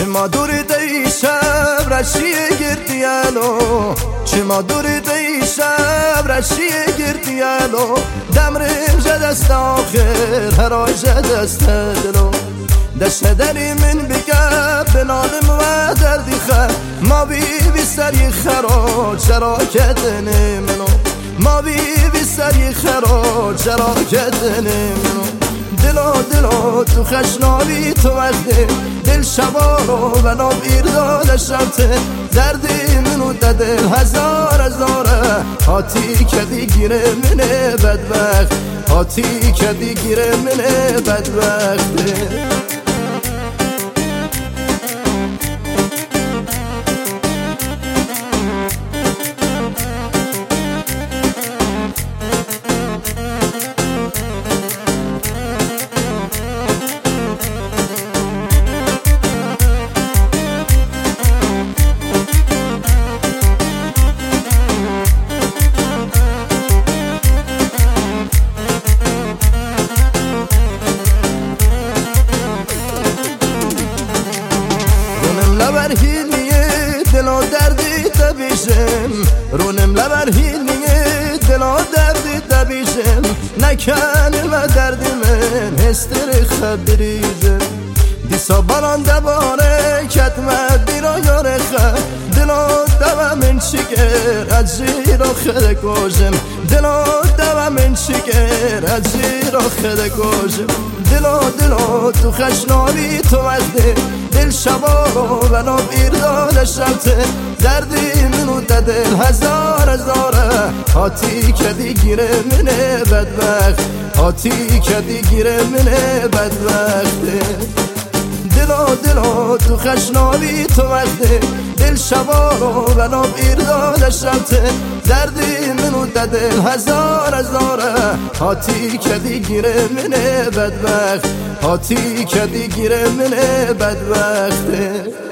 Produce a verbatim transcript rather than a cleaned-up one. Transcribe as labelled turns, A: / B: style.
A: ما دوری دی شب رشیه گردیالو چه ما دوری دی شب رشیه گردیالو دمرم جدست آخر هر آی جدست دلو دشت دری من بگه بنادم و دردی خر ما بی بی سری خراج شراکت منو ما بی بی سری خراج شراکت منو دلو دلو تو خشنابی تو وقته دل شبارو و ناب ایرداد شبته دردی منو دل هزار هزاره هاتی کدی گیره منه بدبخت هاتی کدی گیره منه بدبخته لبر هیلیه دلو دردی تبیشم رونم لبر هیلیه دلو دردی تبیشم نکنه و دردی من هستر خبریزم دیسا بران دباره کتمت بیرا یاره خب دلو دو من شکر از زیر خد کشم دلو دو من شکر از زیر خد کشم دلو دلو تو خشنابی تو وقته دل شبارو و ناب ایرداد شبته دردی منو دل هزار هزاره هاتی کدی گیره منه بدبخت هاتی کدی گیره منه بدبخته دلو دلو تو خشنابی تو وقته دل شبارو و ناب ایرداد شبته دردی منو دل هزار هزاره هاتی کدی گیره منه بدبخت هاتی کدی گیره منه بدبخته